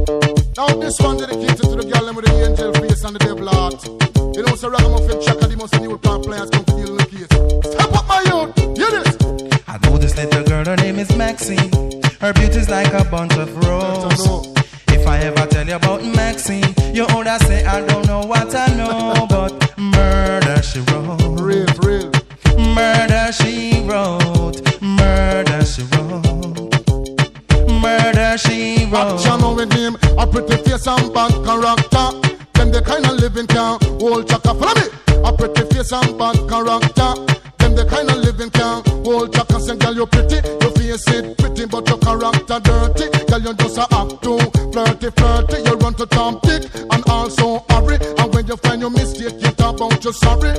Now this one dedicated to the girl with the angel face and the devil heart. You know, so Ragamuffin Chaka, the most new plant players come to deal with the case. Step up my youth, hear this. I know this little girl, her name is Maxine. Her beauty's like a bunch of roses. If I ever tell you about Maxine, you older say I don't know what I know, but murder she wrote. Real. Murder she wrote. Murder she wrote. Murder she wrote. Action with him, a pretty face and bad character. Them the kind of living can hold Chaka. Follow me. A pretty face and bad character. Them the kind of living can hold Chaka. Say girl you pretty, your face it pretty, but your character dirty. Girl you just a act too flirty. You run to Tom Dick and also hurry. And when you find your mistake, you talk about you sorry.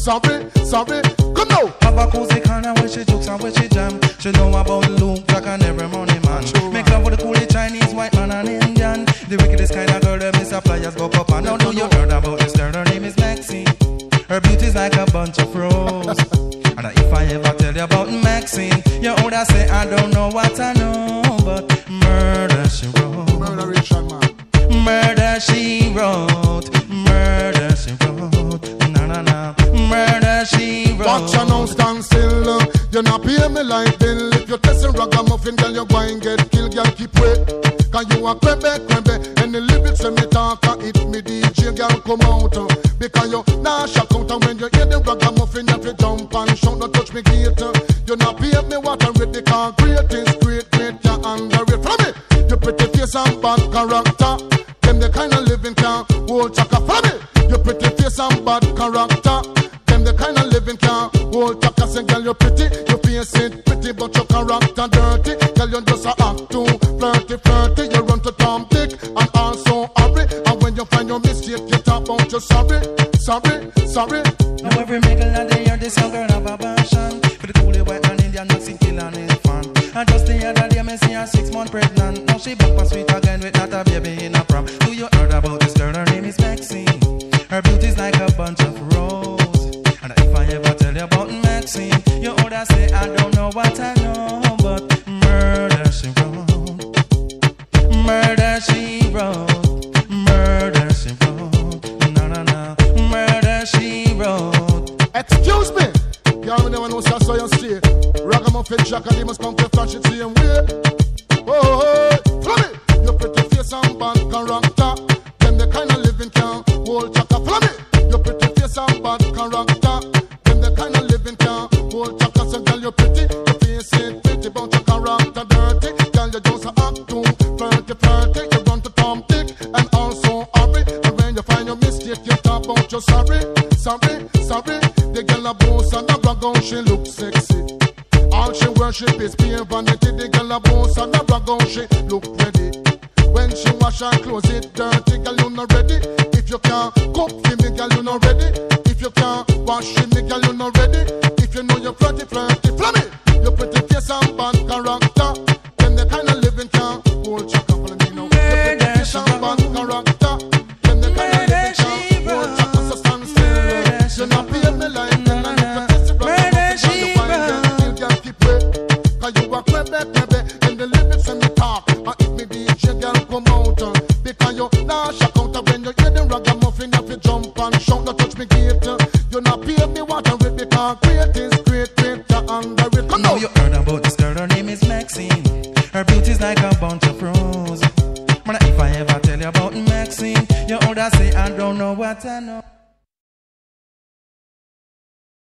Come now. Have a cozy corner where she jokes and where she jam. She know about Luke, Jack and every money man. Make love with the coolie Chinese, white man and Indian. The wickedest kind of girl, them Mr. Flyers go pop and now do you heard about this girl? Her name is Maxine. Her beauty's like a bunch of roses. And if I ever tell you about Maxine, you older say I don't know what I know, but murder she wrote. Murderation man. Murder she wrote. Murder she wrote. Na. Murder she wrote. Watch you now stand still. You not pay me like bill. If you testing Ragamuffin, girl, you go and get killed. Girl, keep wait. Cause you a crembe. And the lyrics when me talk, it me DJ, girl, come out. Because you nah shock out. And when you hear the Ragamuffin, you have to jump and shout. Don't touch me gate. You not pay me what I read. Because great is great, you underrate. Follow me. You pretty face and bad character. Them the kind of living can hold Chaka. Follow me. You pretty face and bad character. Them the kind of living can hold Chaka. Say girl you pretty, your face it pretty, but your character dirty. Girl you just a act too flirty. You run to Tom Dick and also hurry. And when you find your mistake, you talk about you sorry. Now every middle of the year, this young girl have a passion for the coolie white man Indian, Mexican, kill and infant. And just the other day, me see her 6 months pregnant. Now she back for sweet again with not a baby in a prom. Do you heard about this girl? Her name is Maxine. Her beauty's like a bunch of roses. And if I ever tell you about Maxine, you older say I don't know what I know, but murder she wrote. Murder she wrote. Murder she wrote. Na. Murder she wrote. Excuse me. Y'all never know so you stay. Ragamuffin Chaka, they must come to flash it same way. Oh, follow me. Your pretty face and bad character. Them the kind of living can hold Chaka. Follow me. Your pretty face and bad character. Them the kind of living can hold Chaka. So girl you pretty, your face ain't pretty, but your character dirty. Girl you just a act too flirty. You run to Tom Dick and also hurry. And when you find your mistake, you talk about you sorry. The girl a boss and a brag on she look sexy. All she worship is pure vanity. The girl a boss and a brag on she look ready. When she wash her clothes it dirty, girl you not ready. If you can't cook for me, girl you not ready. If you can't wash for me, girl you not ready. If you know you're flirty, follow me. You pretty face and bad character. Then the kind of living can hold Chaka. Follow me now. You pretty face and bad character. Then the kind of living can hold Chaka. So stand still. You not pay me like and the lyrics when me talk. And if me DJ girl come out, because you nah shock out. When you hear the Ragamuffin, you fi jump and shout. Don't touch me gate. You not pay me what I read, because great is great, you under it. Come now you heard about this girl, her name is Maxine. Her beauty's like a bunch of roses. Man, if I ever tell you about Maxine, you older say I don't know what I know.